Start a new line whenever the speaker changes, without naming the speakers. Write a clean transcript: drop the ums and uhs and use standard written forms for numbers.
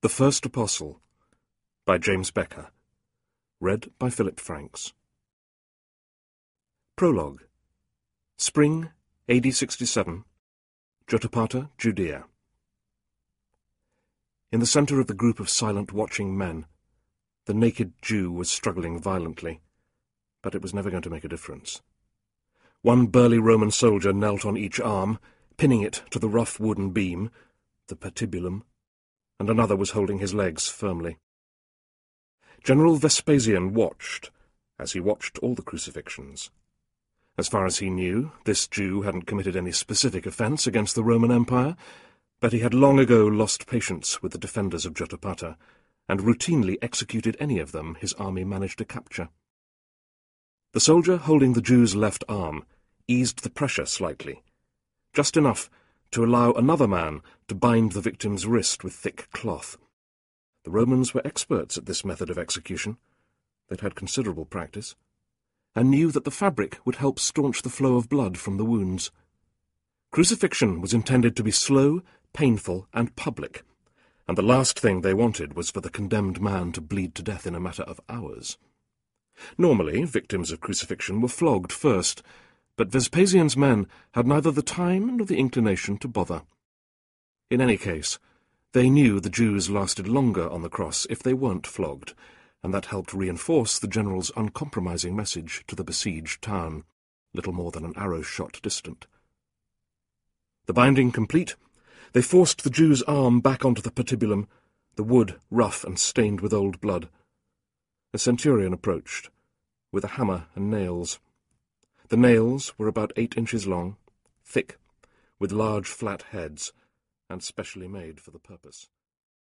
The First Apostle by James Becker. Read by Philip Franks. Prologue. Spring, AD 67. Jotapata, Judea. In the centre of the group of silent watching men, the naked Jew was struggling violently, but it was never going to make a difference. One burly Roman soldier knelt on each arm, pinning it to the rough wooden beam, the patibulum, and another was holding his legs firmly. General Vespasian watched, as he watched all the crucifixions. As far as he knew, this Jew hadn't committed any specific offence against the Roman Empire, but he had long ago lost patience with the defenders of Jotapata, and routinely executed any of them his army managed to capture. The soldier holding the Jew's left arm eased the pressure slightly, just enough to allow another man to bind the victim's wrist with thick cloth. The Romans were experts at this method of execution. They'd had considerable practice, and knew that the fabric would help staunch the flow of blood from the wounds. Crucifixion was intended to be slow, painful, and public, and the last thing they wanted was for the condemned man to bleed to death in a matter of hours. Normally, victims of crucifixion were flogged first, but Vespasian's men had neither the time nor the inclination to bother. In any case, they knew the Jews lasted longer on the cross if they weren't flogged, and that helped reinforce the general's uncompromising message to the besieged town, little more than an arrow shot distant. The binding complete, they forced the Jew's arm back onto the patibulum, the wood rough and stained with old blood. A centurion approached, with a hammer and nails. The nails were about 8 inches long, thick, with large flat heads, and specially made for the purpose.